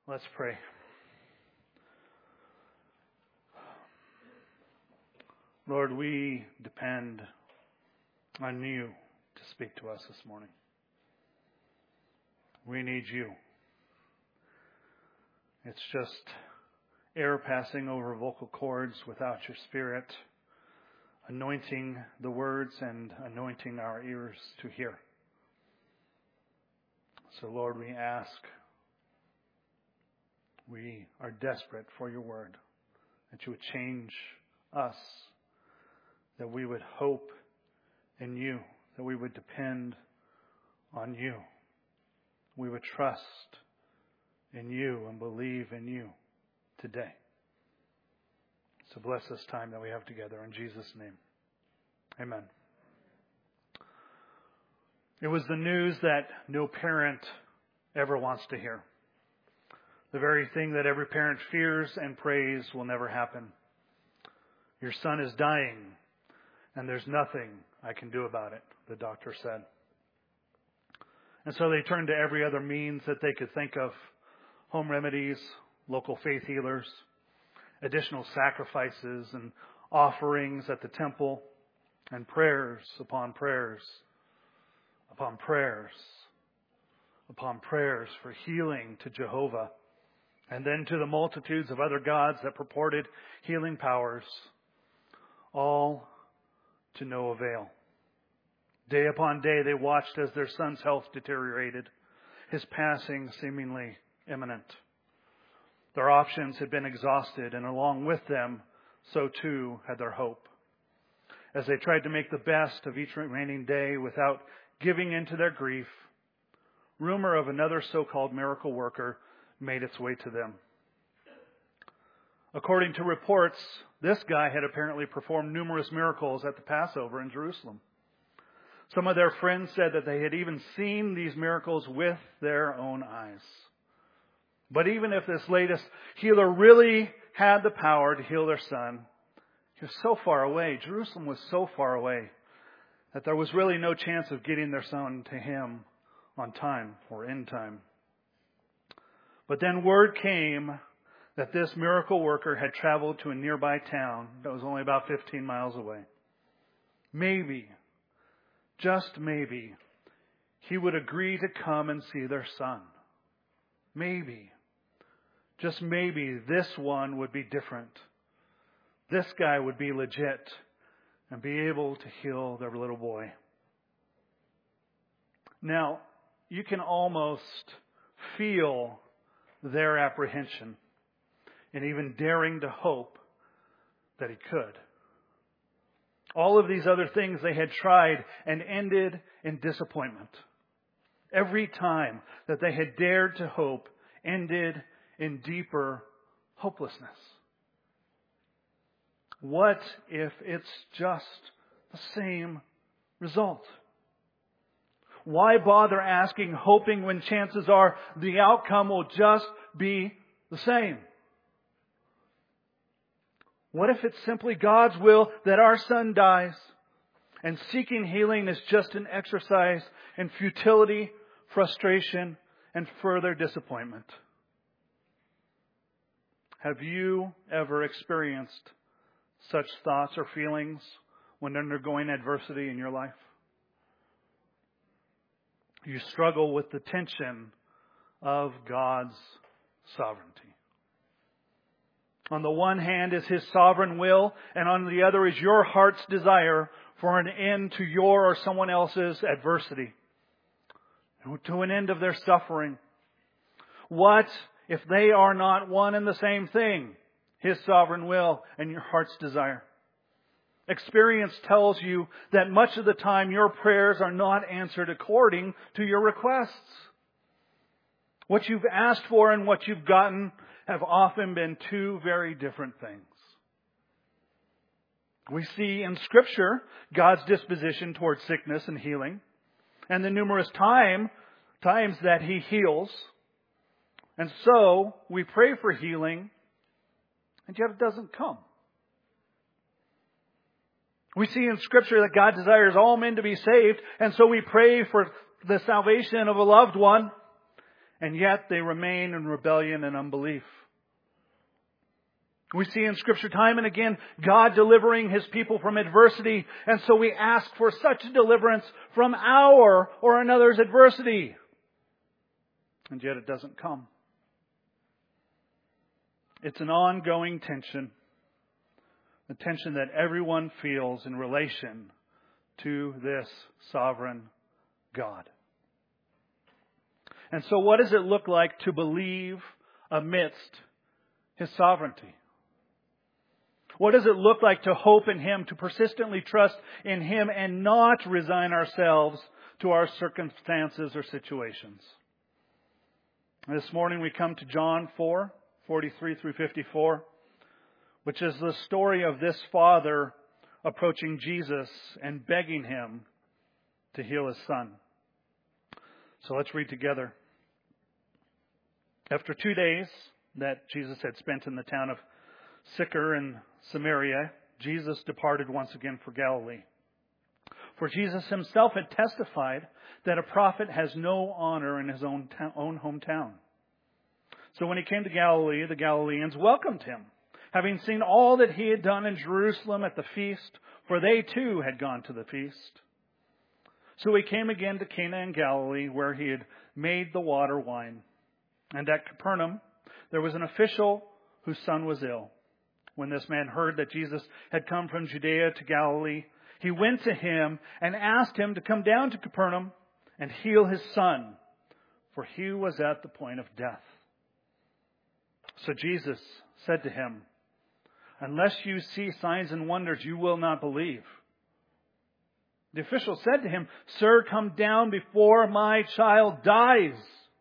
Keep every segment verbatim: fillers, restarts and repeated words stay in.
Let's pray. Lord, we depend on you to speak to us this morning. We need you. It's just air passing over vocal cords without your Spirit, anointing the words and anointing our ears to hear. So, Lord, we ask, we are desperate for your word, that you would change us, that we would hope in you, that we would depend on you. We would trust in you and believe in you today. So bless this time that we have together in Jesus' name. Amen. It was the news that no parent ever wants to hear. The very thing that every parent fears and prays will never happen. Your son is dying, and there's nothing I can do about it, the doctor said. And so they turned to every other means that they could think of. Home remedies, local faith healers, additional sacrifices and offerings at the temple, and prayers upon prayers, upon prayers, upon prayers for healing to Jehovah, and then to the multitudes of other gods that purported healing powers, all to no avail. Day upon day they watched as their son's health deteriorated, his passing seemingly imminent. Their options had been exhausted, and along with them, so too had their hope. As they tried to make the best of each remaining day without giving in to their grief, rumor of another so-called miracle worker made its way to them. According to reports, this guy had apparently performed numerous miracles at the Passover in Jerusalem. Some of their friends said that they had even seen these miracles with their own eyes. But even if this latest healer really had the power to heal their son, he was so far away, Jerusalem was so far away, that there was really no chance of getting their son to him on time or in time. But then word came that this miracle worker had traveled to a nearby town that was only about fifteen miles away. Maybe, just maybe, he would agree to come and see their son. Maybe, just maybe, this one would be different. This guy would be legit and be able to heal their little boy. Now, you can almost feel their apprehension and even daring to hope that he could. All of these other things they had tried and ended in disappointment. Every time that they had dared to hope ended in deeper hopelessness. What if it's just the same result? Why bother asking, hoping, when chances are the outcome will just be the same? What if it's simply God's will that our son dies, and seeking healing is just an exercise in futility, frustration, and further disappointment? Have you ever experienced such thoughts or feelings when undergoing adversity in your life? You struggle with the tension of God's sovereignty. On the one hand is His sovereign will, and on the other is your heart's desire for an end to your or someone else's adversity, to an end of their suffering. What if they are not one and the same thing? His sovereign will and your heart's desire. Experience tells you that much of the time your prayers are not answered according to your requests. What you've asked for and what you've gotten have often been two very different things. We see in Scripture God's disposition towards sickness and healing, and the numerous time, times that He heals. And so we pray for healing, and yet it doesn't come. We see in Scripture that God desires all men to be saved, and so we pray for the salvation of a loved one, and yet they remain in rebellion and unbelief. We see in Scripture time and again God delivering His people from adversity, and so we ask for such deliverance from our or another's adversity. And yet it doesn't come. It's an ongoing tension, the tension that everyone feels in relation to this sovereign God. And so what does it look like to believe amidst His sovereignty? What does it look like to hope in Him, to persistently trust in Him and not resign ourselves to our circumstances or situations? This morning we come to John four, forty-three through fifty-four, which is the story of this father approaching Jesus and begging Him to heal his son. So let's read together. After two days that Jesus had spent in the town of Sychar in Samaria, Jesus departed once again for Galilee. For Jesus Himself had testified that a prophet has no honor in his own, ta- own hometown. So when He came to Galilee, the Galileans welcomed Him, having seen all that He had done in Jerusalem at the feast, for they too had gone to the feast. So He came again to Cana in Galilee, where He had made the water wine. And at Capernaum there was an official whose son was ill. When this man heard that Jesus had come from Judea to Galilee, he went to Him and asked Him to come down to Capernaum and heal his son, for he was at the point of death. So Jesus said to him, "Unless you see signs and wonders, you will not believe." The official said to him, "Sir, come down before my child dies."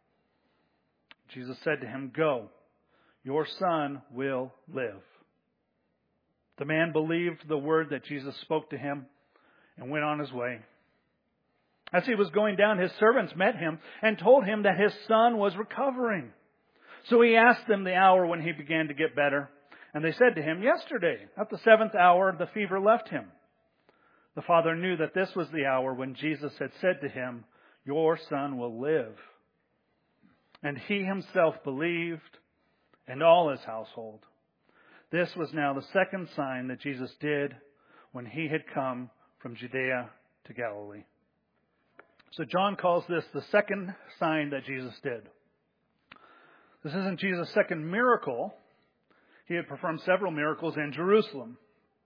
Jesus said to him, "Go, your son will live." The man believed the word that Jesus spoke to him and went on his way. As he was going down, his servants met him and told him that his son was recovering. So he asked them the hour when he began to get better. And they said to him, "Yesterday, at the seventh hour, the fever left him." The father knew that this was the hour when Jesus had said to him, "Your son will live." And he himself believed, and all his household. This was now the second sign that Jesus did when He had come from Judea to Galilee. So John calls this the second sign that Jesus did. This isn't Jesus' second miracle. He had performed several miracles in Jerusalem.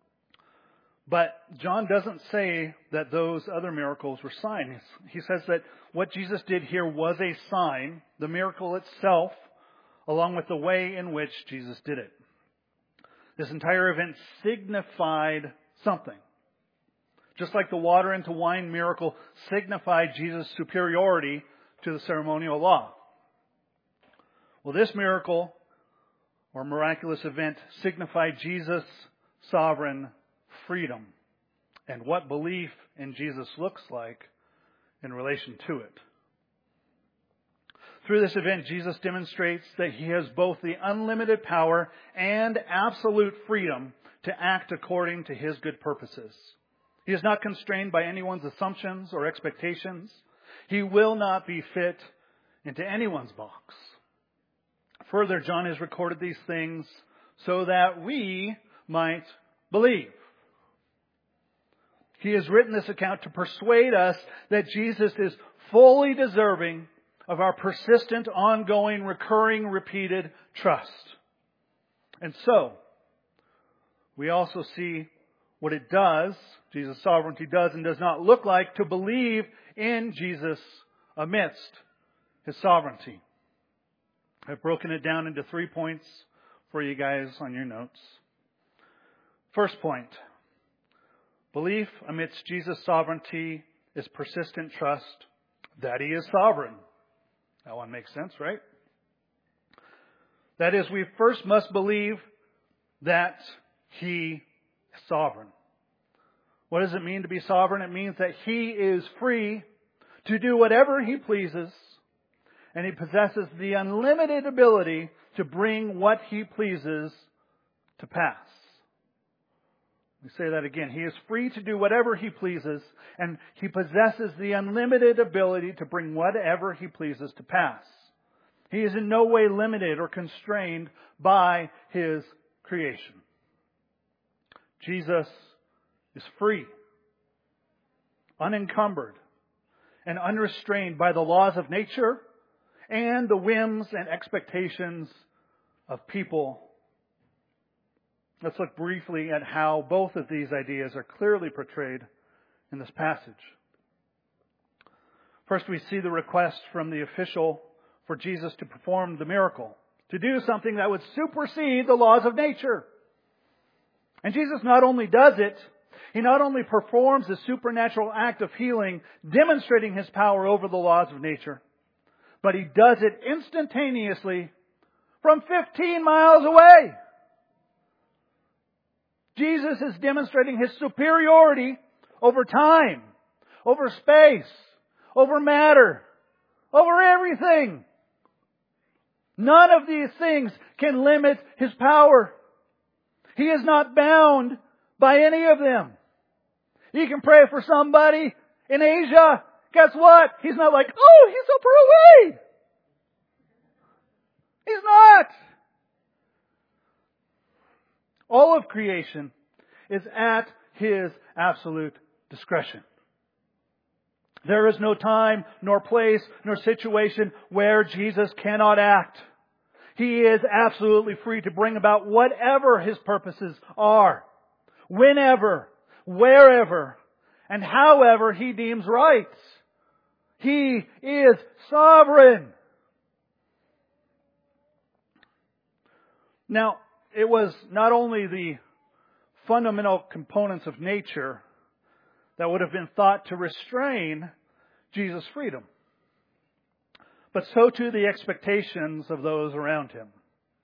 But John doesn't say that those other miracles were signs. He says that what Jesus did here was a sign, the miracle itself, along with the way in which Jesus did it. This entire event signified something. Just like the water into wine miracle signified Jesus' superiority to the ceremonial law. Well, this miracle or miraculous event signified Jesus' sovereign freedom and what belief in Jesus looks like in relation to it. Through this event, Jesus demonstrates that He has both the unlimited power and absolute freedom to act according to His good purposes. He is not constrained by anyone's assumptions or expectations. He will not be fit into anyone's box. Further, John has recorded these things so that we might believe. He has written this account to persuade us that Jesus is fully deserving of our persistent, ongoing, recurring, repeated trust. And so, we also see what it does, Jesus' sovereignty does and does not look like, to believe in Jesus amidst His sovereignty. I've broken it down into three points for you guys on your notes. First point, belief amidst Jesus' sovereignty is persistent trust that He is sovereign. That one makes sense, right? That is, we first must believe that He is sovereign. What does it mean to be sovereign? It means that He is free to do whatever He pleases, and He possesses the unlimited ability to bring what He pleases to pass. Let me say that again. He is free to do whatever He pleases, and He possesses the unlimited ability to bring whatever He pleases to pass. He is in no way limited or constrained by His creation. Jesus is free, unencumbered, and unrestrained by the laws of nature and the whims and expectations of people. Let's look briefly at how both of these ideas are clearly portrayed in this passage. First, we see the request from the official for Jesus to perform the miracle, to do something that would supersede the laws of nature. And Jesus not only does it, He not only performs the supernatural act of healing, demonstrating His power over the laws of nature, but He does it instantaneously from fifteen miles away. Jesus is demonstrating His superiority over time, over space, over matter, over everything. None of these things can limit His power. He is not bound by any of them. He can pray for somebody in Asia. Guess what? He's not like, oh, He's so far away. He's not. All of creation is at His absolute discretion. There is no time, nor place, nor situation where Jesus cannot act. He is absolutely free to bring about whatever His purposes are, whenever, wherever, and however He deems right. He is sovereign. Now, it was not only the fundamental components of nature that would have been thought to restrain Jesus' freedom, but so too the expectations of those around Him.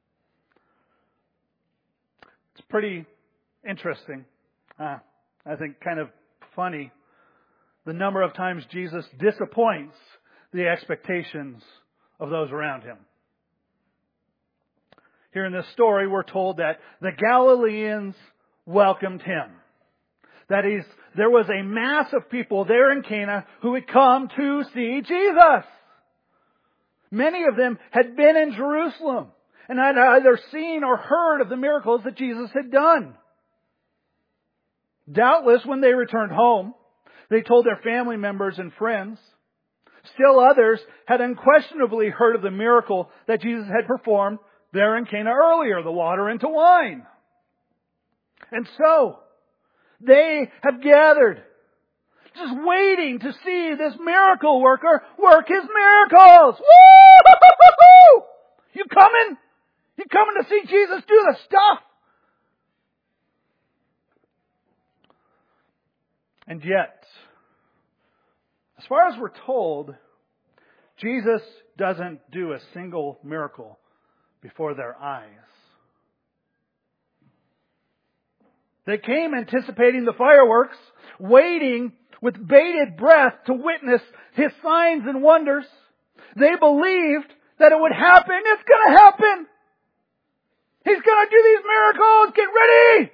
It's pretty interesting, uh, I think kind of funny, the number of times Jesus disappoints the expectations of those around Him. Here in this story, we're told that the Galileans welcomed Him. That is, there was a mass of people there in Cana who had come to see Jesus. Many of them had been in Jerusalem and had either seen or heard of the miracles that Jesus had done. Doubtless, when they returned home, they told their family members and friends. Still others had unquestionably heard of the miracle that Jesus had performed there in Cana earlier, the water into wine. And so, they have gathered, just waiting to see this miracle worker work His miracles. Woo! You coming? You coming to see Jesus do the stuff? And yet, as far as we're told, Jesus doesn't do a single miracle before their eyes. They came anticipating the fireworks, waiting with bated breath to witness His signs and wonders. They believed that it would happen. It's going to happen. He's going to do these miracles. Get ready.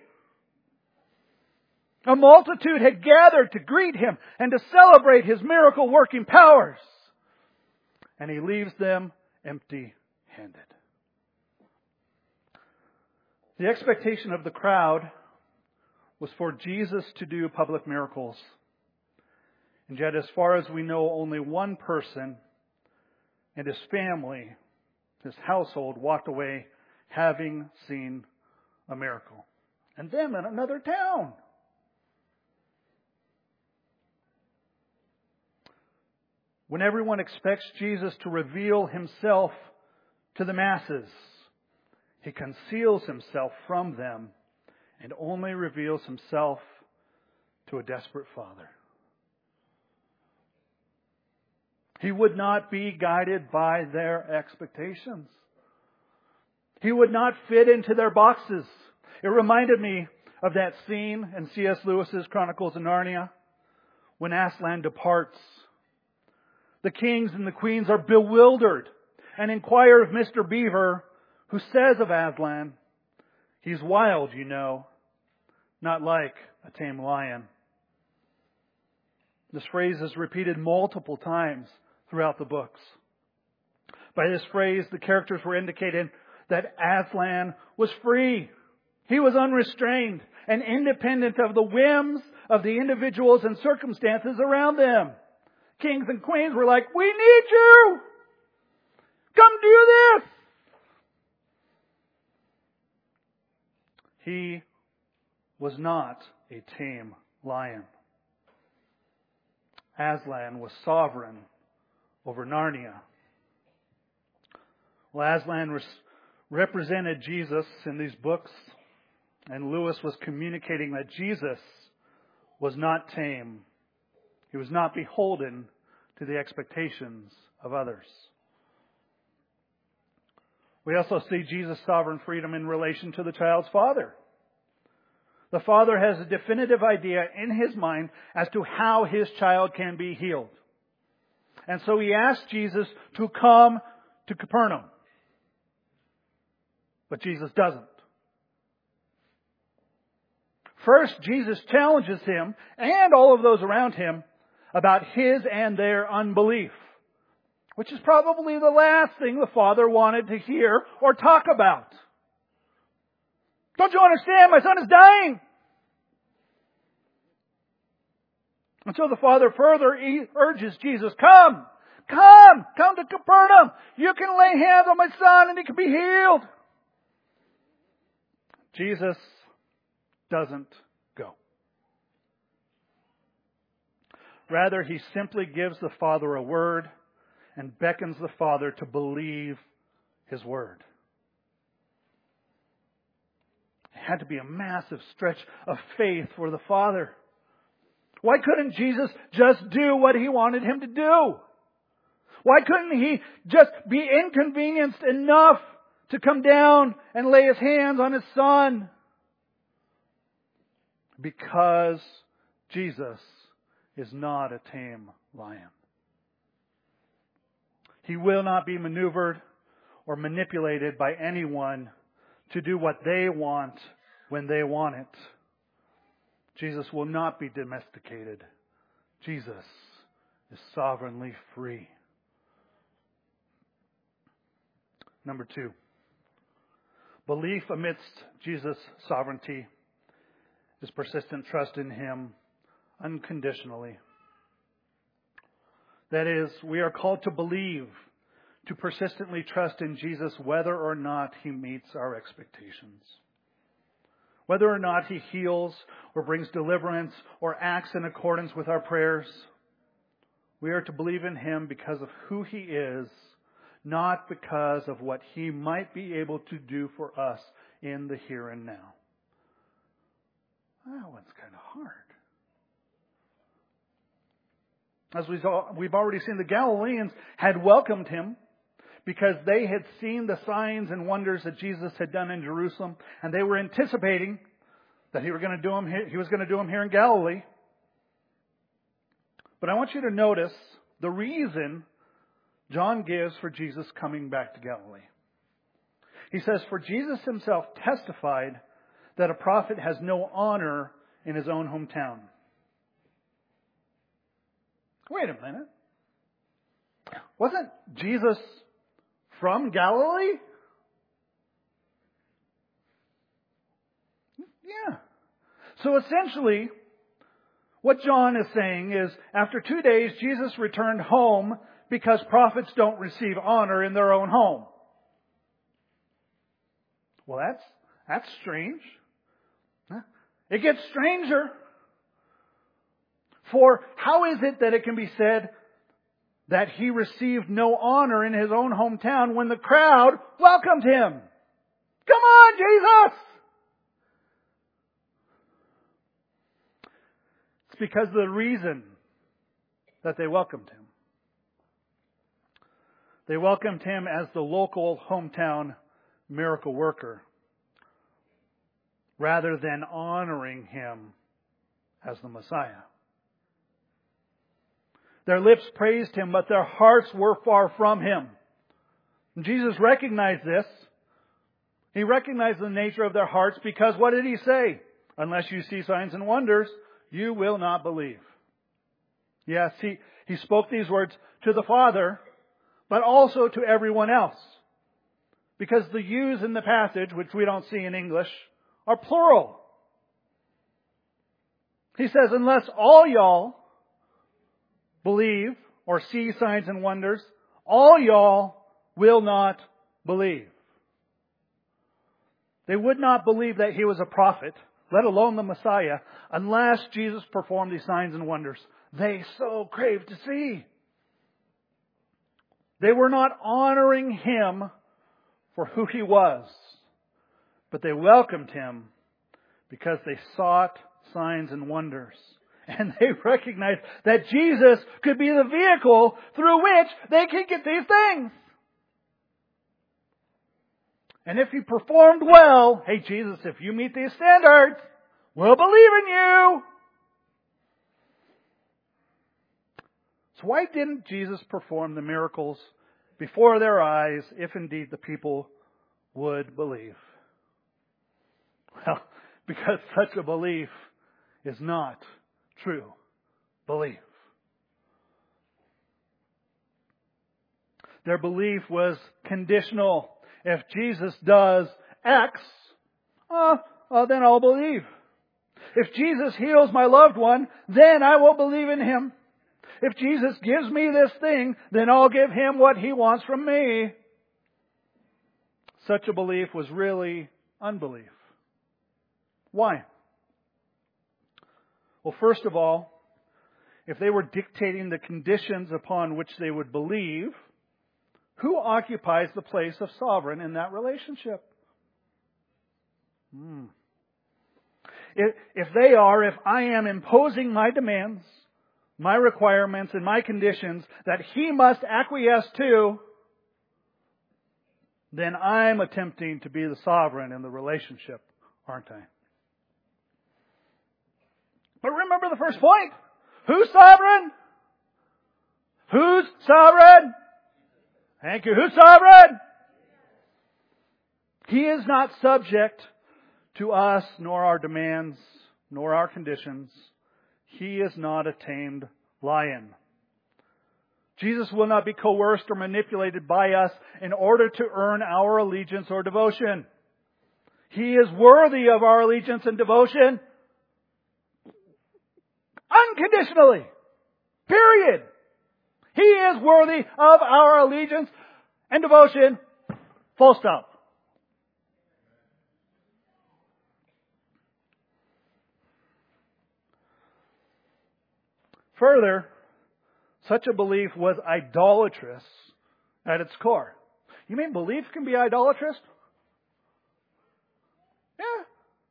A multitude had gathered to greet Him and to celebrate His miracle working powers. And He leaves them empty-handed. The expectation of the crowd was for Jesus to do public miracles. And yet, as far as we know, only one person and his family, his household, walked away having seen a miracle. And them in another town. When everyone expects Jesus to reveal Himself to the masses, He conceals Himself from them and only reveals Himself to a desperate Father. He would not be guided by their expectations. He would not fit into their boxes. It reminded me of that scene in C S Lewis's Chronicles of Narnia when Aslan departs. The kings and the queens are bewildered and inquire of Mister Beaver, who says of Aslan, "He's wild, you know, not like a tame lion." This phrase is repeated multiple times throughout the books. By this phrase, the characters were indicating that Aslan was free. He was unrestrained and independent of the whims of the individuals and circumstances around them. Kings and queens were like, "We need you! Come do this!" He was not a tame lion. Aslan was sovereign over Narnia. Well, Aslan res- represented Jesus in these books, and Lewis was communicating that Jesus was not tame. He was not beholden to the expectations of others. We also see Jesus' sovereign freedom in relation to the child's father. The father has a definitive idea in his mind as to how his child can be healed. And so he asked Jesus to come to Capernaum. But Jesus doesn't. First, Jesus challenges him and all of those around him about his and their unbelief, which is probably the last thing the father wanted to hear or talk about. Don't you understand? My son is dying. And so the father further urges Jesus, come, come, come to Capernaum. You can lay hands on my son and he can be healed. Jesus doesn't go. Rather, he simply gives the father a word and beckons the father to believe his word. It had to be a massive stretch of faith for the father. Why couldn't Jesus just do what he wanted him to do? Why couldn't he just be inconvenienced enough to come down and lay his hands on his son? Because Jesus is not a tame lion. He will not be maneuvered or manipulated by anyone to do what they want when they want it. Jesus will not be domesticated. Jesus is sovereignly free. Number two, belief amidst Jesus' sovereignty is persistent trust in Him unconditionally. That is, we are called to believe, to persistently trust in Jesus whether or not He meets our expectations. Whether or not He heals or brings deliverance or acts in accordance with our prayers, we are to believe in Him because of who He is, not because of what He might be able to do for us in the here and now. That one's kind of hard. As we've already seen, the Galileans had welcomed Him because they had seen the signs and wonders that Jesus had done in Jerusalem, and they were anticipating that He was going to do them here, He was going to do them here in Galilee. But I want you to notice the reason John gives for Jesus coming back to Galilee. He says, "For Jesus Himself testified that a prophet has no honor in his own hometown." Wait a minute. Wasn't Jesus from Galilee? Yeah. So essentially, what John is saying is, after two days, Jesus returned home because prophets don't receive honor in their own home. Well, that's, that's strange. Huh? It gets stranger. For how is it that it can be said that He received no honor in His own hometown when the crowd welcomed Him? Come on, Jesus! It's because of the reason that they welcomed Him. They welcomed Him as the local hometown miracle worker, rather than honoring Him as the Messiah. Their lips praised Him, but their hearts were far from Him. And Jesus recognized this. He recognized the nature of their hearts because what did He say? Unless you see signs and wonders, you will not believe. Yes, He, he spoke these words to the Father, but also to everyone else. Because the yous in the passage, which we don't see in English, are plural. He says, unless all y'all believe or see signs and wonders, all y'all will not believe. They would not believe that He was a prophet, let alone the Messiah, unless Jesus performed these signs and wonders they so craved to see. They were not honoring Him for who He was, but they welcomed Him because they sought signs and wonders. And they recognized that Jesus could be the vehicle through which they could get these things. And if He performed well, hey Jesus, if you meet these standards, we'll believe in you. So why didn't Jesus perform the miracles before their eyes if indeed the people would believe? Well, because such a belief is not true belief. Their belief was conditional. If Jesus does X, uh, uh, then I'll believe. If Jesus heals my loved one, then I will believe in Him. If Jesus gives me this thing, then I'll give Him what He wants from me. Such a belief was really unbelief. Why? Well, first of all, if they were dictating the conditions upon which they would believe, who occupies the place of sovereign in that relationship? Hmm. If, if they are, if I am imposing my demands, my requirements, and my conditions that He must acquiesce to, then I'm attempting to be the sovereign in the relationship, aren't I? But remember the first point. Who's sovereign? Who's sovereign? Thank you. Who's sovereign? He is not subject to us, nor our demands, nor our conditions. He is not a tamed lion. Jesus will not be coerced or manipulated by us in order to earn our allegiance or devotion. He is worthy of our allegiance and devotion unconditionally. Period. He is worthy of our allegiance and devotion. Full stop. Further, such a belief was idolatrous at its core. You mean belief can be idolatrous? Yeah.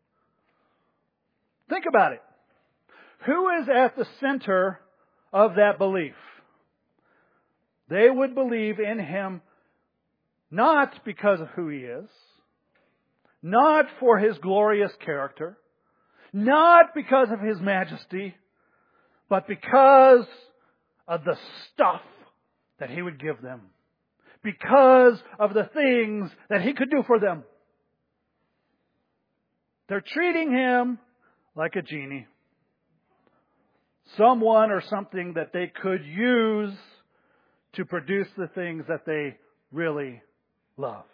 Think about it. Who is at the center of that belief? They would believe in Him not because of who He is, not for His glorious character, not because of His majesty, but because of the stuff that He would give them, because of the things that He could do for them. They're treating Him like a genie. Someone or something that they could use to produce the things that they really love.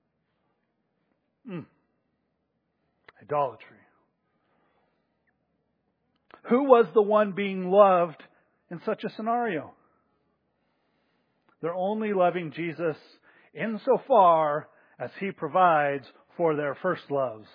Mm. Idolatry. Who was the one being loved in such a scenario? They're only loving Jesus insofar as He provides for their first loves.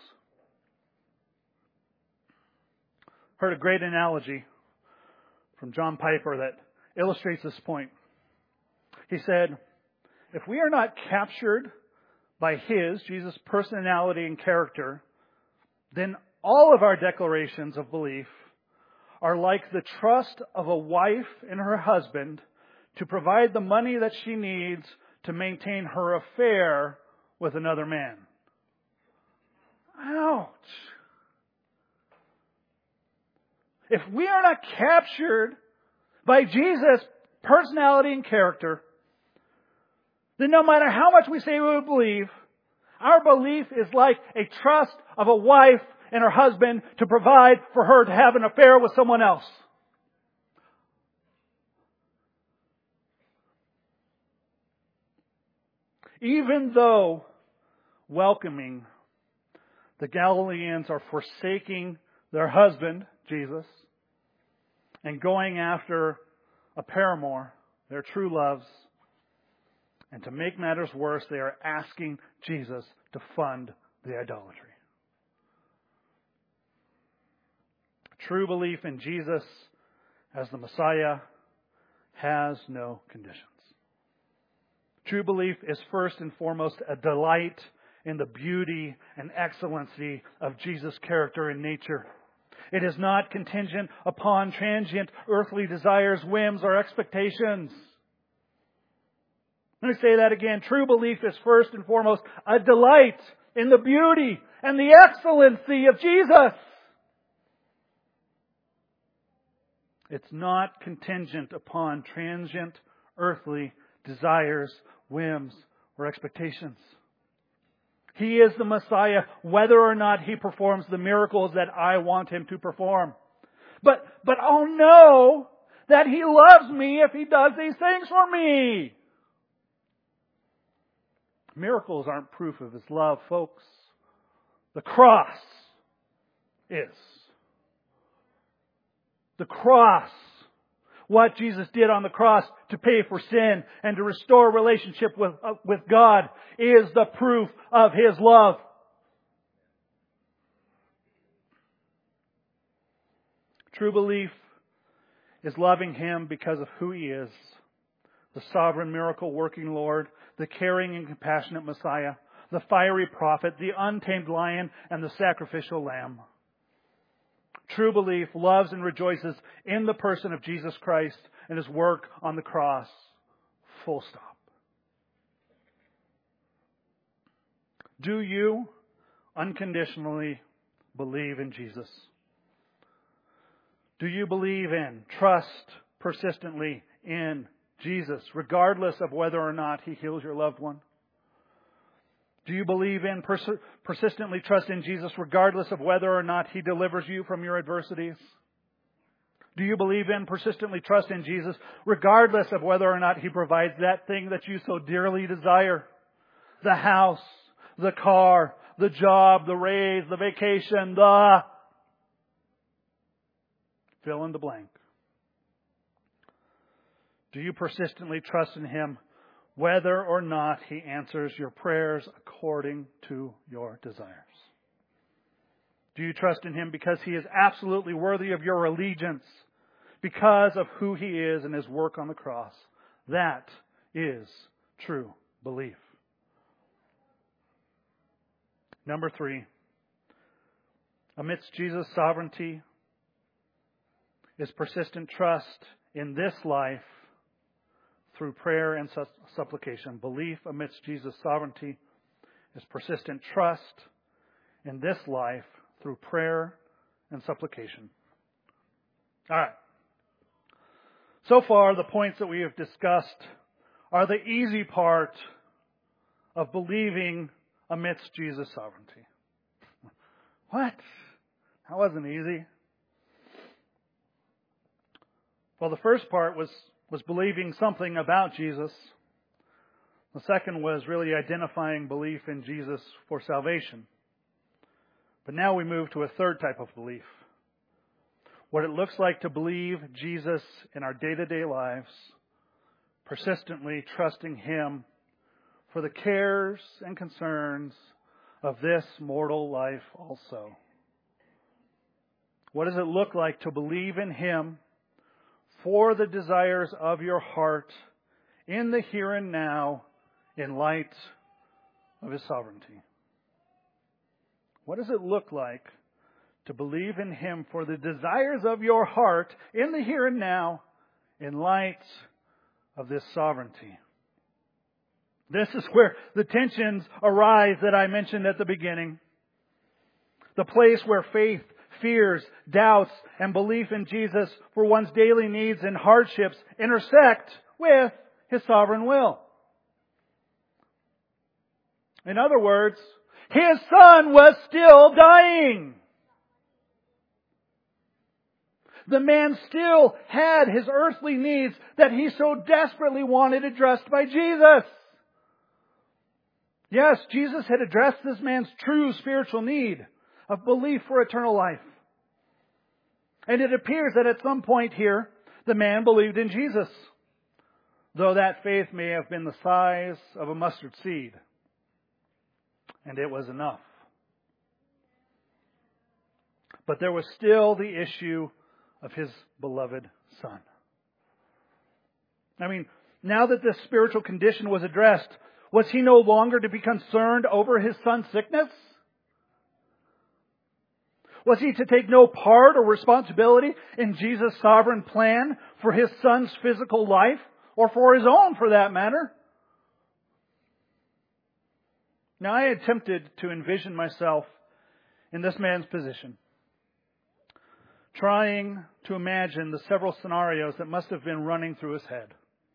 Heard a great analogy from John Piper that illustrates this point. He said, if we are not captured by His, Jesus' personality and character, then all of our declarations of belief are like the trust of a wife in her husband to provide the money that she needs to maintain her affair with another man. Ouch. If we are not captured by Jesus' personality and character, then no matter how much we say we believe, our belief is like a trust of a wife and her husband to provide for her to have an affair with someone else. Even though welcoming, the Galileans are forsaking their husband, Jesus, and going after a paramour, their true loves. And to make matters worse, they are asking Jesus to fund the idolatry. True belief in Jesus as the Messiah has no conditions. True belief is first and foremost a delight in the beauty and excellency of Jesus' character and nature. It is not contingent upon transient earthly desires, whims, or expectations. Let me say that again. True belief is first and foremost a delight in the beauty and the excellency of Jesus. It's not contingent upon transient earthly desires, whims, or expectations. He is the Messiah, whether or not He performs the miracles that I want Him to perform. But, but I'll know that He loves me if He does these things for me. Miracles aren't proof of His love, folks. The cross is. The cross, what Jesus did on the cross to pay for sin and to restore relationship with, uh, with God, is the proof of His love. True belief is loving Him because of who He is. The sovereign miracle working Lord, the caring and compassionate Messiah, the fiery prophet, the untamed lion, and the sacrificial lamb. True belief loves and rejoices in the person of Jesus Christ and His work on the cross. Full stop. Do you unconditionally believe in Jesus? Do you believe in, trust persistently in Jesus, regardless of whether or not He heals your loved one? Do you believe in, pers- persistently trust in Jesus regardless of whether or not He delivers you from your adversities? Do you believe in, persistently trust in Jesus regardless of whether or not He provides that thing that you so dearly desire? The house, the car, the job, the raise, the vacation, the... fill in the blank. Do you persistently trust in Him whether or not He answers your prayers according to your desires? Do you trust in Him because He is absolutely worthy of your allegiance, because of who He is and His work on the cross? That is true belief. Number three, amidst Jesus' sovereignty is persistent trust in this life through prayer and supplication. Belief amidst Jesus' sovereignty is persistent trust in this life through prayer and supplication. All right. So far, the points that we have discussed are the easy part of believing amidst Jesus' sovereignty. What? That wasn't easy. Well, the first part was was believing something about Jesus. The second was really identifying belief in Jesus for salvation. But now we move to a third type of belief. What it looks like to believe Jesus in our day-to-day lives, persistently trusting Him for the cares and concerns of this mortal life also. What does it look like to believe in Him for the desires of your heart in the here and now in light of His sovereignty? What does it look like to believe in Him for the desires of your heart in the here and now in light of this sovereignty? This is where the tensions arise that I mentioned at the beginning. The place where faith, fears, doubts, and belief in Jesus for one's daily needs and hardships intersect with His sovereign will. In other words, His Son was still dying. The man still had his earthly needs that he so desperately wanted addressed by Jesus. Yes, Jesus had addressed this man's true spiritual need of belief for eternal life. And it appears that at some point here, the man believed in Jesus, though that faith may have been the size of a mustard seed. And it was enough. But there was still the issue of his beloved son. I mean, now that this spiritual condition was addressed, was he no longer to be concerned over his son's sickness? Was he to take no part or responsibility in Jesus' sovereign plan for his son's physical life, or for his own for that matter? Now, I attempted to envision myself in this man's position, trying to imagine the several scenarios that must have been running through his head.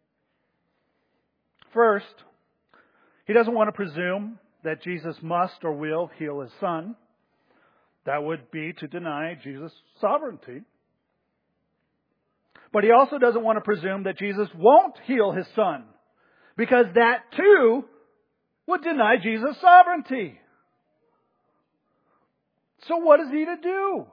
First, he doesn't want to presume that Jesus must or will heal his son. That would be to deny Jesus' sovereignty. But he also doesn't want to presume that Jesus won't heal his son, because that too would deny Jesus' sovereignty. So what is he to do?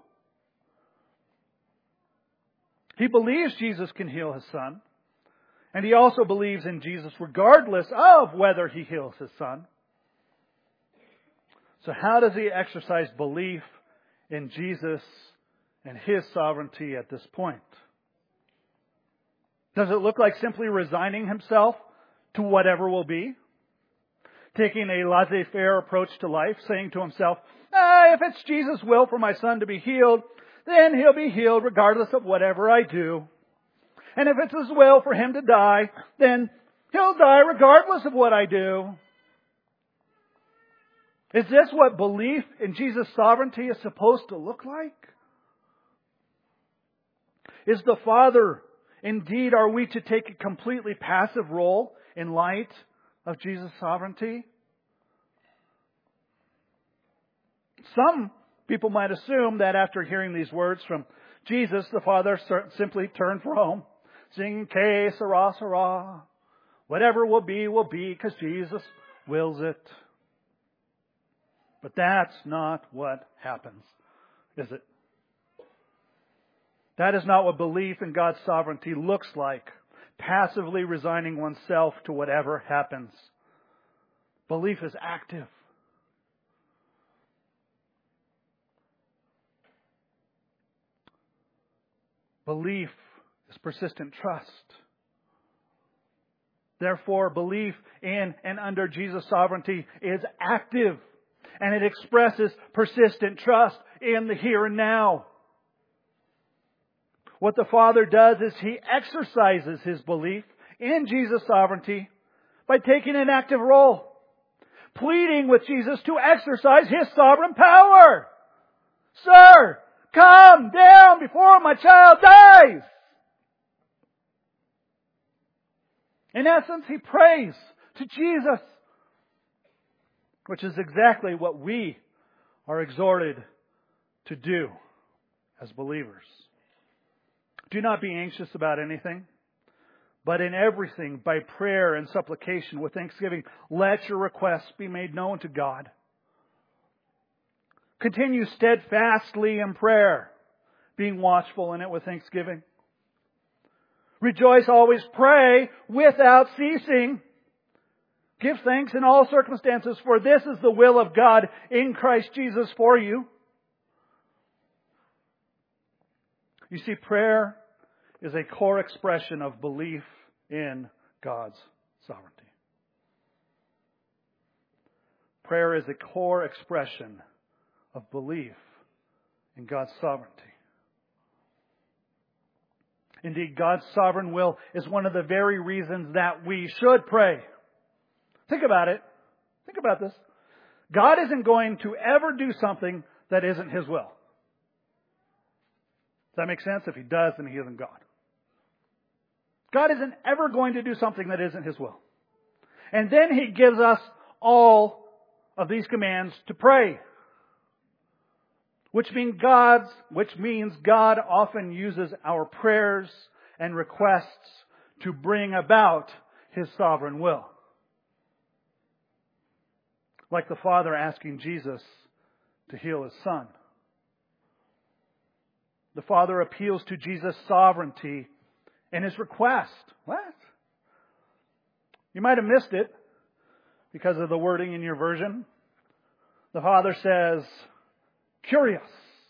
He believes Jesus can heal his son, and he also believes in Jesus regardless of whether he heals his son. So how does he exercise belief in Jesus and his sovereignty at this point? Does it look like simply resigning himself to whatever will be? Taking a laissez-faire approach to life, saying to himself, ah, if it's Jesus' will for my son to be healed, then he'll be healed regardless of whatever I do. And if it's his will for him to die, then he'll die regardless of what I do. Is this what belief in Jesus' sovereignty is supposed to look like? Is the Father, indeed, are we to take a completely passive role in light of Jesus' sovereignty? Some people might assume that after hearing these words from Jesus, the Father simply turned for home, singing, Que sera, sera. Whatever will be, will be, because Jesus wills it. But that's not what happens, is it? That is not what belief in God's sovereignty looks like. Passively resigning oneself to whatever happens. Belief is active. Belief is persistent trust. Therefore, belief in and under Jesus' sovereignty is active. And it expresses persistent trust in the here and now. What the Father does is He exercises His belief in Jesus' sovereignty by taking an active role, pleading with Jesus to exercise His sovereign power. Sir, come down before my child dies. In essence, He prays to Jesus, which is exactly what we are exhorted to do as believers. Do not be anxious about anything, but in everything, by prayer and supplication with thanksgiving, let your requests be made known to God. Continue steadfastly in prayer, being watchful in it with thanksgiving. Rejoice always, pray without ceasing. Give thanks in all circumstances, for this is the will of God in Christ Jesus for you. You see, prayer is a core expression of belief in God's sovereignty. Prayer is a core expression of belief in God's sovereignty. Indeed, God's sovereign will is one of the very reasons that we should pray. Think about it. Think about this. God isn't going to ever do something that isn't His will. Does that make sense? If He does, then He isn't God. God isn't ever going to do something that isn't His will. And then He gives us all of these commands to pray. Which means God's, which means God often uses our prayers and requests to bring about His sovereign will. like the Father asking Jesus to heal His Son. The Father appeals to Jesus' sovereignty in His request. What? You might have missed it because of the wording in your version. The Father says, Kyrios.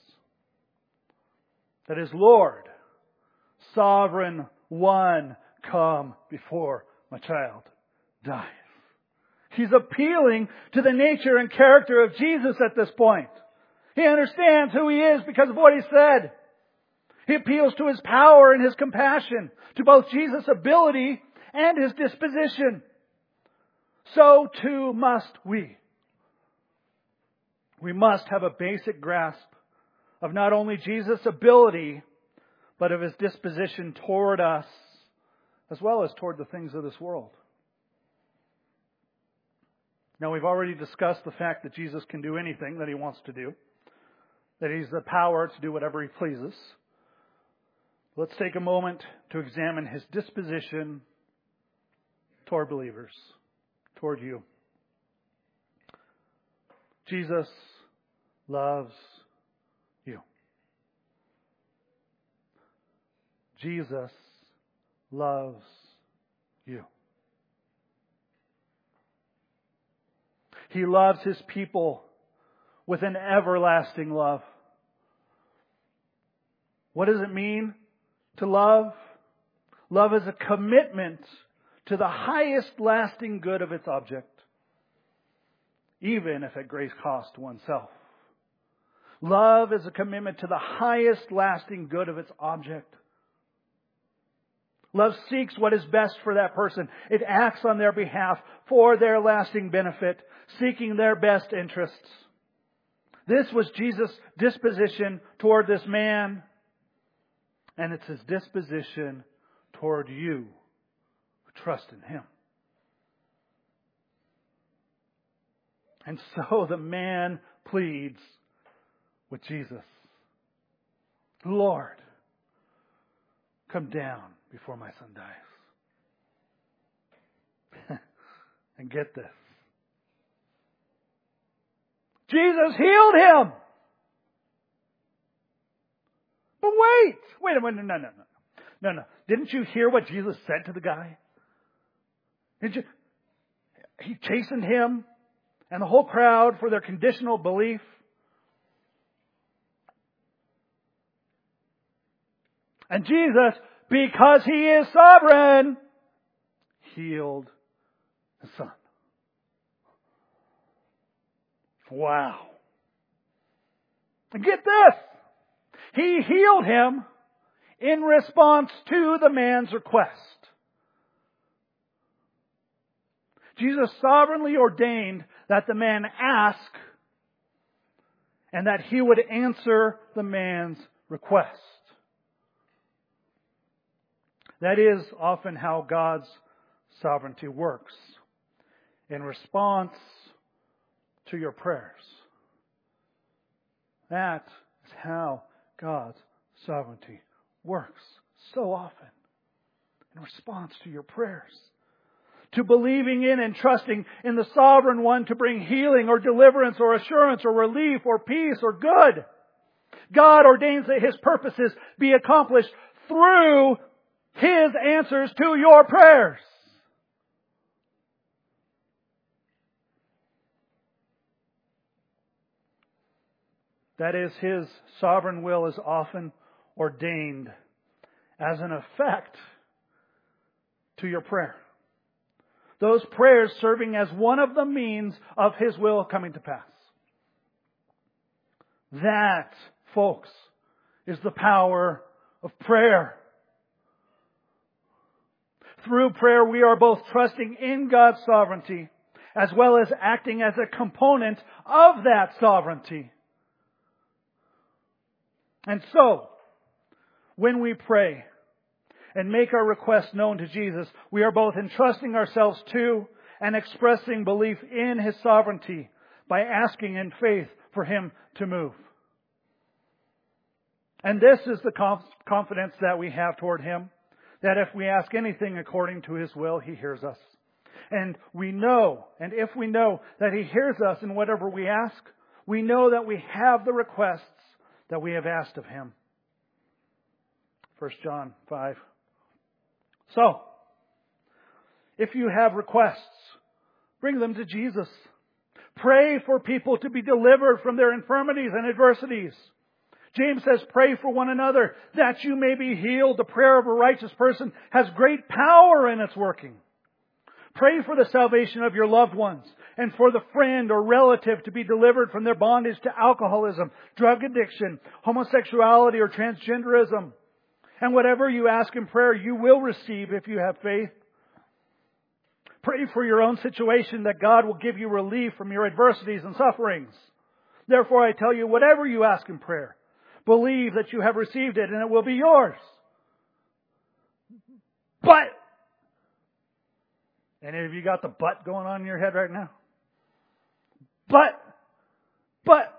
That is, Lord, Sovereign One, come before my child dies. He's appealing to the nature and character of Jesus at this point. He understands who He is because of what He said. He appeals to His power and His compassion, to both Jesus' ability and His disposition. So too must we. We must have a basic grasp of not only Jesus' ability, but of His disposition toward us, as well as toward the things of this world. Now, we've already discussed the fact that Jesus can do anything that He wants to do, that He's the power to do whatever He pleases. Let's take a moment to examine His disposition toward believers, toward you. Jesus loves you. Jesus loves you. He loves His people with an everlasting love. What does it mean to love? Love is a commitment to the highest lasting good of its object, even if at great cost to oneself. Love is a commitment to the highest lasting good of its object. Love seeks what is best for that person. It acts on their behalf for their lasting benefit, seeking their best interests. This was Jesus' disposition toward this man, and it's His disposition toward you who trust in Him. And so the man pleads with Jesus, Lord, come down before my son dies. And get this. Jesus healed him. But wait, wait a minute, no, no, no. No, no. Didn't you hear what Jesus said to the guy? Did you? He chastened him and the whole crowd for their conditional belief. And Jesus, because He is sovereign, healed His son. Wow. And get this. He healed him in response to the man's request. Jesus sovereignly ordained that the man ask and that He would answer the man's request. That is often how God's sovereignty works. In response to your prayers. That is how God's sovereignty works so often. In response to your prayers. To believing in and trusting in the Sovereign One to bring healing or deliverance or assurance or relief or peace or good. God ordains that His purposes be accomplished through His answers to your prayers. That is, His sovereign will is often ordained as an effect to your prayer. Those prayers serving as one of the means of His will coming to pass. That, folks, is the power of prayer. Through prayer, we are both trusting in God's sovereignty as well as acting as a component of that sovereignty. And so, when we pray and make our requests known to Jesus, we are both entrusting ourselves to and expressing belief in His sovereignty by asking in faith for Him to move. And this is the confidence that we have toward Him, that if we ask anything according to His will, He hears us. And we know, and if we know that He hears us in whatever we ask, we know that we have the requests that we have asked of Him. First John five. So, if you have requests, bring them to Jesus. Pray for people to be delivered from their infirmities and adversities. James says, pray for one another that you may be healed. The prayer of a righteous person has great power in its working. Pray for the salvation of your loved ones and for the friend or relative to be delivered from their bondage to alcoholism, drug addiction, homosexuality, or transgenderism. And whatever you ask in prayer, you will receive if you have faith. Pray for your own situation that God will give you relief from your adversities and sufferings. Therefore, I tell you, whatever you ask in prayer, believe that you have received it and it will be yours. But, any of you got the but going on in your head right now? But, but,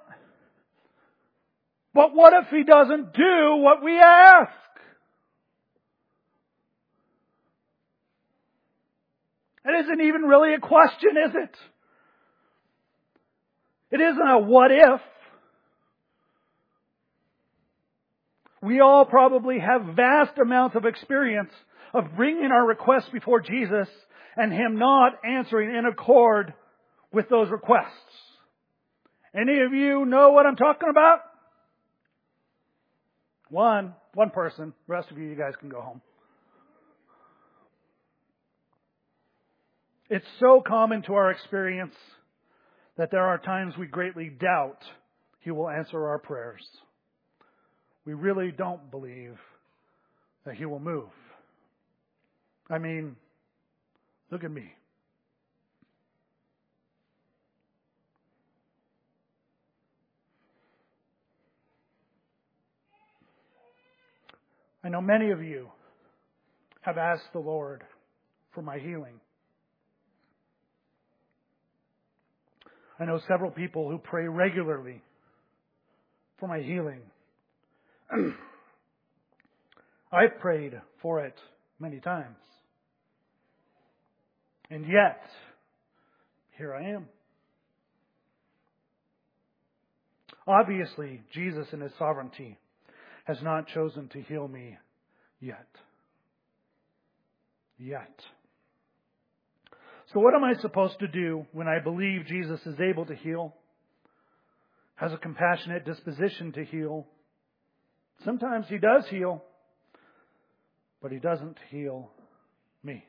but what if He doesn't do what we ask? It isn't even really a question, is it? It isn't a what if. We all probably have vast amounts of experience of bringing our requests before Jesus and Him not answering in accord with those requests. Any of you know what I'm talking about? One, one person. The rest of you, you guys can go home. It's so common to our experience that there are times we greatly doubt He will answer our prayers. We really don't believe that He will move. I mean, look at me. I know many of you have asked the Lord for my healing. I know several people who pray regularly for my healing. I've prayed for it many times. And yet, here I am. Obviously, Jesus in His sovereignty has not chosen to heal me yet. Yet. So what am I supposed to do when I believe Jesus is able to heal, has a compassionate disposition to heal? Sometimes He does heal, but He doesn't heal me.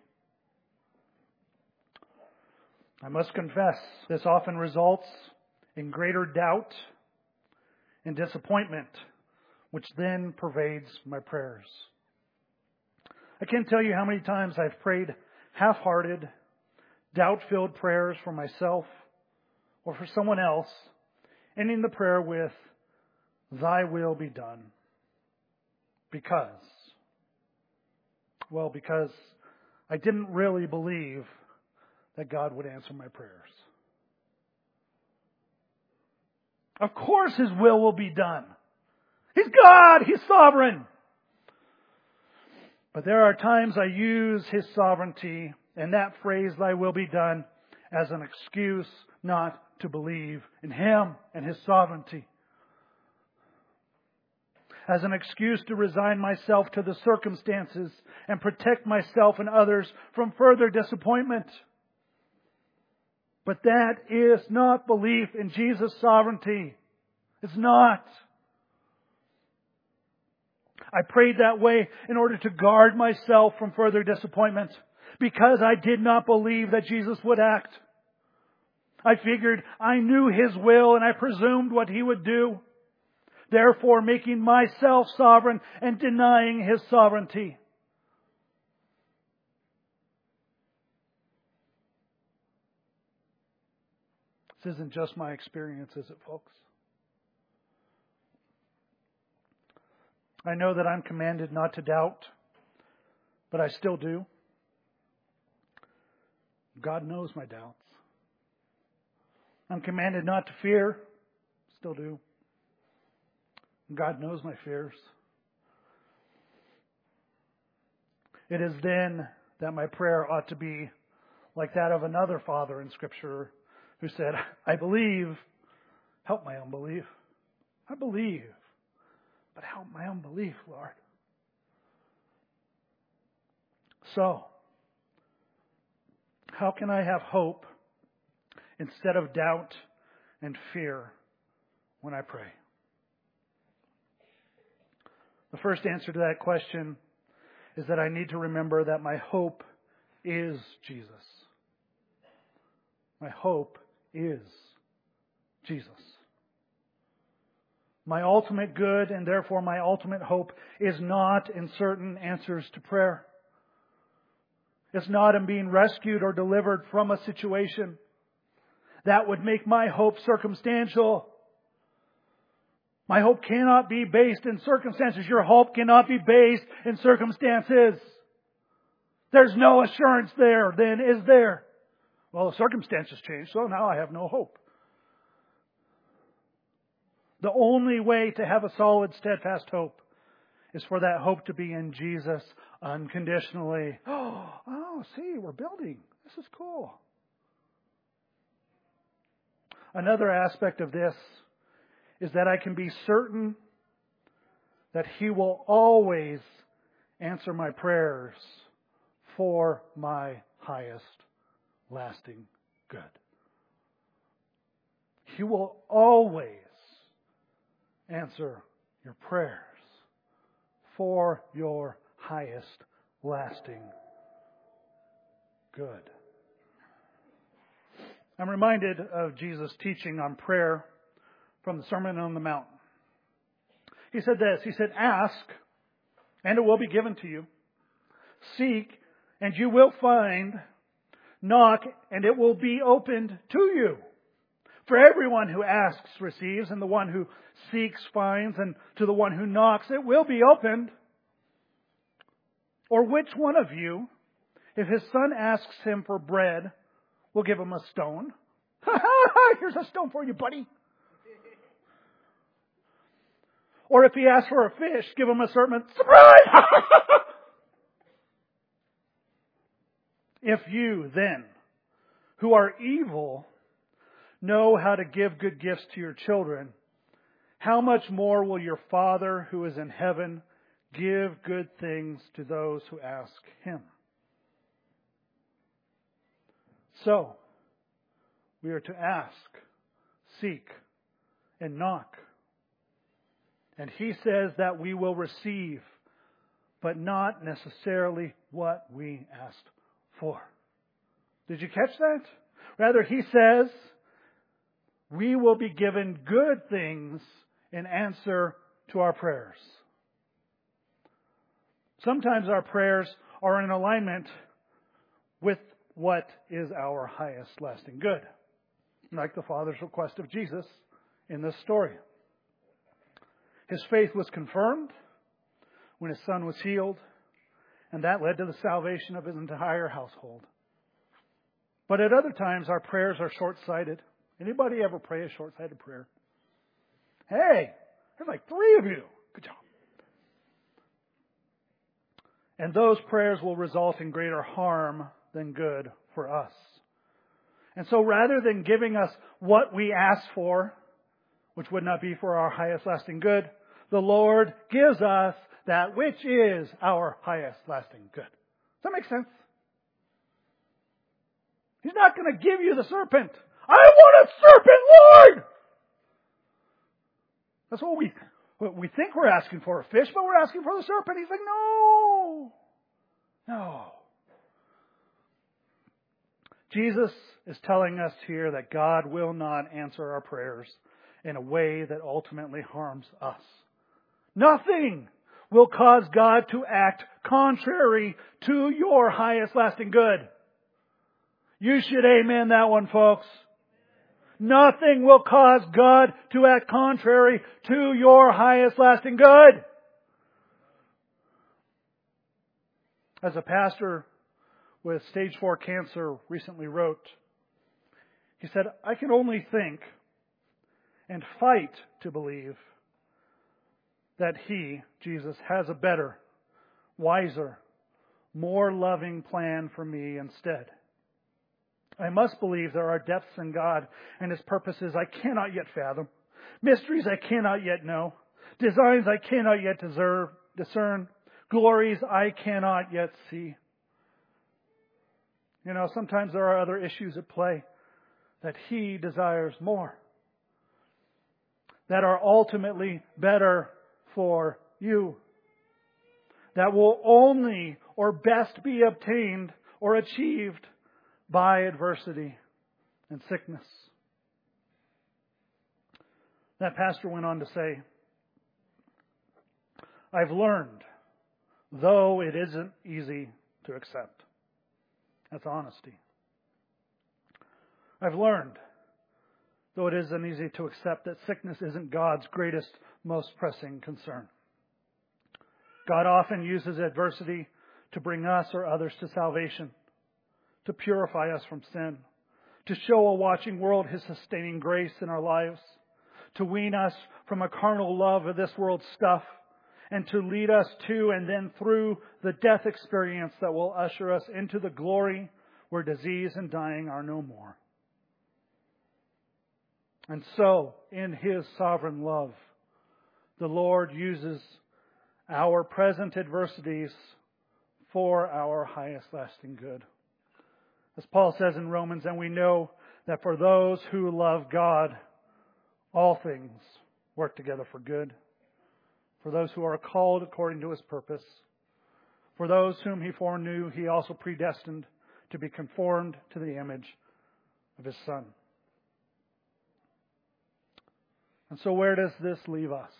I must confess, this often results in greater doubt and disappointment, which then pervades my prayers. I can't tell you how many times I've prayed half-hearted, doubt-filled prayers for myself or for someone else, ending the prayer with, Thy will be done. Because, well, because I didn't really believe that God would answer my prayers. Of course His will will be done. He's God. He's sovereign. But there are times I use His sovereignty and that phrase, Thy will be done, as an excuse not to believe in Him and His sovereignty. As an excuse to resign myself to the circumstances and protect myself and others from further disappointment. But that is not belief in Jesus' sovereignty. It's not. I prayed that way in order to guard myself from further disappointment, because I did not believe that Jesus would act. I figured I knew His will and I presumed what He would do, therefore making myself sovereign and denying His sovereignty. This isn't just my experience, is it, folks? I know that I'm commanded not to doubt, but I still do. God knows my doubts. I'm commanded not to fear, still do. God knows my fears. It is then that my prayer ought to be, like that of another father in Scripture who said, I believe, help my unbelief. I believe, but help my unbelief, Lord. So, how can I have hope instead of doubt and fear when I pray? The first answer to that question is that I need to remember that my hope is Jesus. My hope is Jesus. My ultimate good and therefore my ultimate hope is not in certain answers to prayer. It's not in being rescued or delivered from a situation. That would make my hope circumstantial. My hope cannot be based in circumstances. Your hope cannot be based in circumstances. There's no assurance there, then, is there? Well, the circumstances changed, so now I have no hope. The only way to have a solid, steadfast hope is for that hope to be in Jesus unconditionally. Oh, oh, see, we're building. This is cool. Another aspect of this is that I can be certain that He will always answer my prayers for my highest lasting good. He will always answer your prayers for your highest lasting good. I'm reminded of Jesus' teaching on prayer from the Sermon on the Mount. He said this, He said, ask, and it will be given to you. Seek, and you will find. Knock, and it will be opened to you. For everyone who asks receives, and the one who seeks finds, and to the one who knocks it will be opened. Or which one of you, if his son asks him for bread, will give him a stone? Here's a stone for you, buddy. Or if he asks for a fish, give him a serpent. Surprise! If you then, who are evil, know how to give good gifts to your children, how much more will your Father who is in heaven give good things to those who ask Him? So, we are to ask, seek, and knock. And He says that we will receive, but not necessarily what we asked for. Did you catch that? Rather, He says we will be given good things in answer to our prayers. Sometimes our prayers are in alignment with what is our highest lasting good, like the Father's request of Jesus in this story. His faith was confirmed when his son was healed, and that led to the salvation of his entire household. But at other times, our prayers are short-sighted. Anybody ever pray a short-sighted prayer? Hey, there's like three of you. Good job. And those prayers will result in greater harm than good for us. And so rather than giving us what we ask for, which would not be for our highest lasting good, the Lord gives us that which is our highest lasting good. Does that make sense? He's not going to give you the serpent. I want a serpent, Lord! That's what we, we think we're asking for, a fish, but we're asking for the serpent. He's like, no! No. Jesus is telling us here that God will not answer our prayers in a way that ultimately harms us. Nothing will cause God to act contrary to your highest lasting good. You should amen that one, folks. Nothing will cause God to act contrary to your highest lasting good. As a pastor with stage four cancer recently wrote, he said, I can only think and fight to believe that He, Jesus, has a better, wiser, more loving plan for me instead. I must believe there are depths in God and His purposes I cannot yet fathom, mysteries I cannot yet know, designs I cannot yet deserve, discern, glories I cannot yet see. You know, sometimes there are other issues at play that He desires more, that are ultimately better for you, that will only or best be obtained or achieved by adversity and sickness. That pastor went on to say, I've learned, though it isn't easy to accept. That's honesty. I've learned, though it isn't easy to accept, that sickness isn't God's greatest, most pressing concern. God often uses adversity to bring us or others to salvation, to purify us from sin, to show a watching world His sustaining grace in our lives, to wean us from a carnal love of this world's stuff, and to lead us to and then through the death experience that will usher us into the glory where disease and dying are no more. And so, in His sovereign love, the Lord uses our present adversities for our highest lasting good. As Paul says in Romans, and we know that for those who love God, all things work together for good. For those who are called according to His purpose. For those whom He foreknew, He also predestined to be conformed to the image of His Son. And so where does this leave us?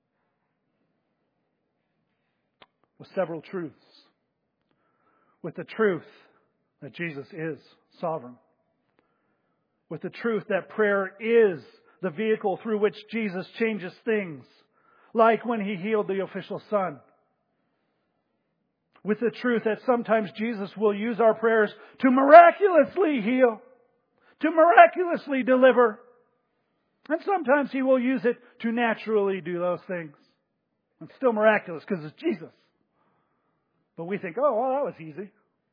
With several truths. With the truth that Jesus is sovereign. With the truth that prayer is the vehicle through which Jesus changes things. Like when He healed the official son. With the truth that sometimes Jesus will use our prayers to miraculously heal. To miraculously deliver. And sometimes He will use it to naturally do those things. It's still miraculous because it's Jesus. But we think, oh, well, that was easy.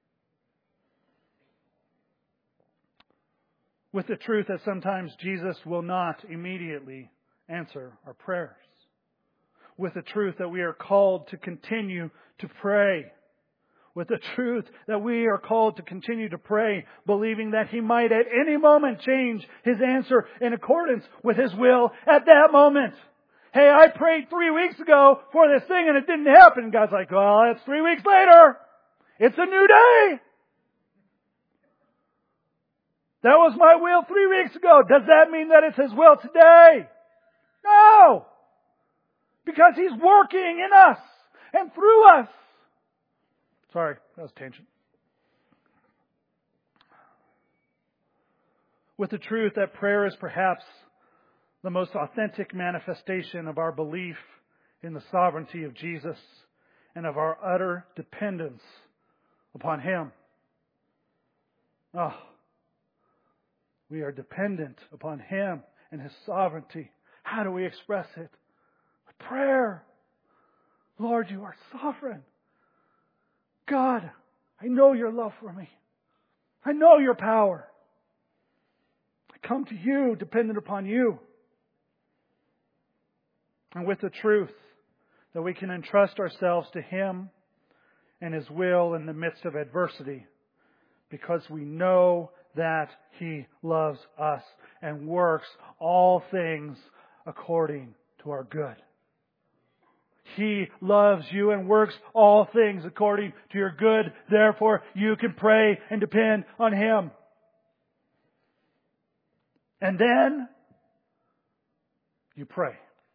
With the truth that sometimes Jesus will not immediately answer our prayers. With the truth that we are called to continue to pray. With the truth that we are called to continue to pray, believing that He might at any moment change His answer in accordance with His will at that moment. Hey, I prayed three weeks ago for this thing and it didn't happen. God's like, well, it's three weeks later. It's a new day. That was my will three weeks ago. Does that mean that it's His will today? No. Because He's working in us and through us. Sorry, that was a tangent. With the truth that prayer is perhaps the most authentic manifestation of our belief in the sovereignty of Jesus and of our utter dependence upon Him. Oh, we are dependent upon Him and His sovereignty. How do we express it? With prayer. Lord, You are sovereign. God, I know Your love for me. I know Your power. I come to You, dependent upon You. And with the truth that we can entrust ourselves to Him and His will in the midst of adversity, because we know that He loves us and works all things according to our good. He loves you and works all things according to your good. Therefore, you can pray and depend on Him. And then, you pray.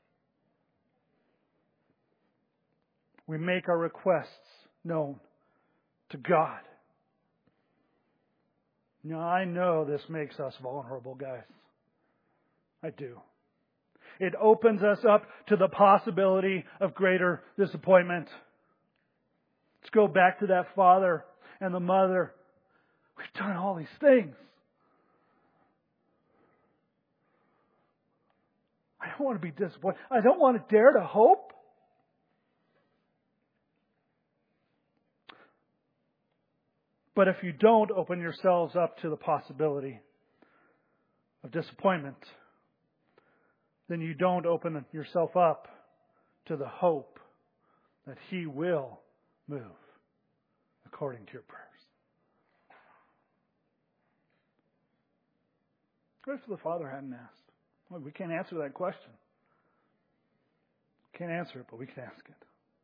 We make our requests known to God. Now, I know this makes us vulnerable, guys. I do. It opens us up to the possibility of greater disappointment. Let's go back to that father and the mother. We've done all these things. I don't want to be disappointed. I don't want to dare to hope. But if you don't open yourselves up to the possibility of disappointment, then you don't open yourself up to the hope that He will move according to your prayers. What if the Father hadn't asked? Well, we can't answer that question. Can't answer it, but we can ask it.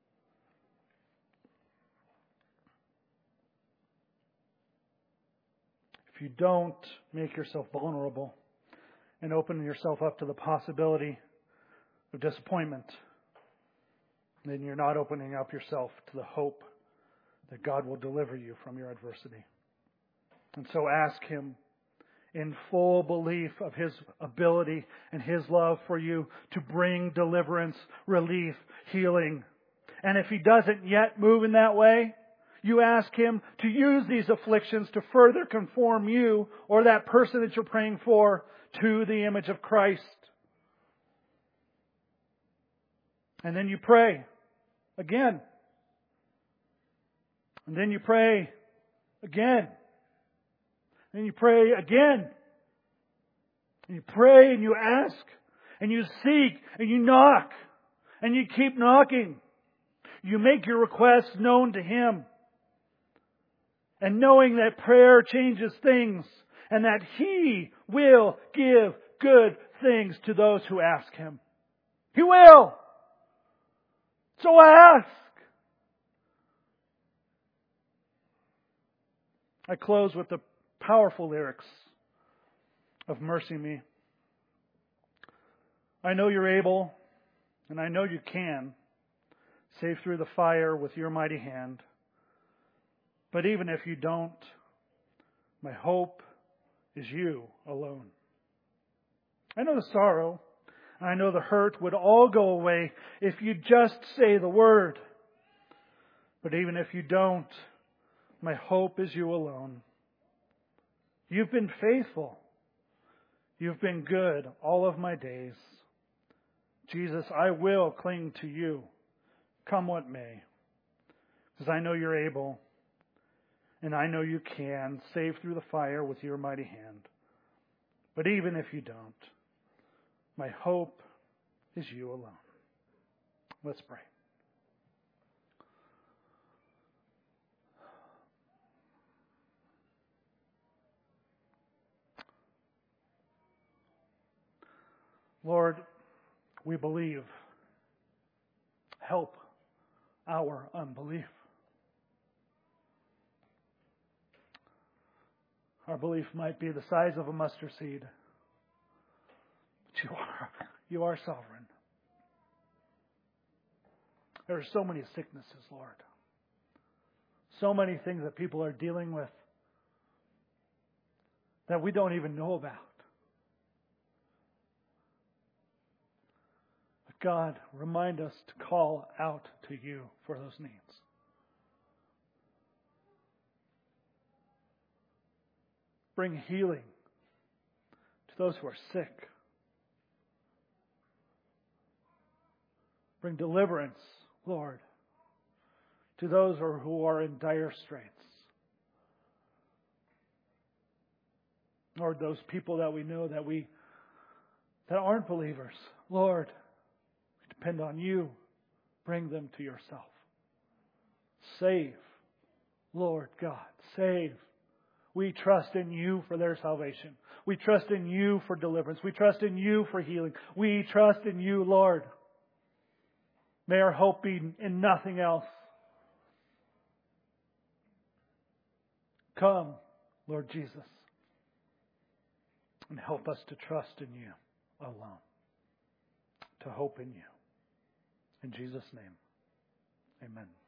If you don't make yourself vulnerable and open yourself up to the possibility of disappointment, then you're not opening up yourself to the hope that God will deliver you from your adversity. And so ask Him in full belief of His ability and His love for you to bring deliverance, relief, healing. And if He doesn't yet move in that way, you ask Him to use these afflictions to further conform you or that person that you're praying for to the image of Christ. And then you pray again. And then you pray again. And you pray again. And you pray and you ask. And you seek and you knock. And you keep knocking. You make your requests known to Him. And knowing that prayer changes things. And that He will give good things to those who ask Him. He will. So ask. I close with the powerful lyrics of Mercy Me. I know you're able, and I know you can, save through the fire with your mighty hand. But even if you don't, my hope is you alone. I know the sorrow, and I know the hurt would all go away if you just say the word. But even if you don't, my hope is you alone. You've been faithful. You've been good all of my days. Jesus, I will cling to you, come what may. Because I know you're able, and I know you can save through the fire with your mighty hand. But even if you don't, my hope is you alone. Let's pray. Lord, we believe. Help our unbelief. Our belief might be the size of a mustard seed. But you are, you are sovereign. There are so many sicknesses, Lord. So many things that people are dealing with that we don't even know about. But God, remind us to call out to you for those needs. Bring healing to those who are sick. Bring deliverance, Lord, to those who are in dire straits. Lord, those people that we know that we that aren't believers, Lord, we depend on you. Bring them to yourself. Save, Lord God, save. We trust in you for their salvation. We trust in you for deliverance. We trust in you for healing. We trust in you, Lord. May our hope be in nothing else. Come, Lord Jesus, and help us to trust in you alone, to hope in you. In Jesus' name, amen.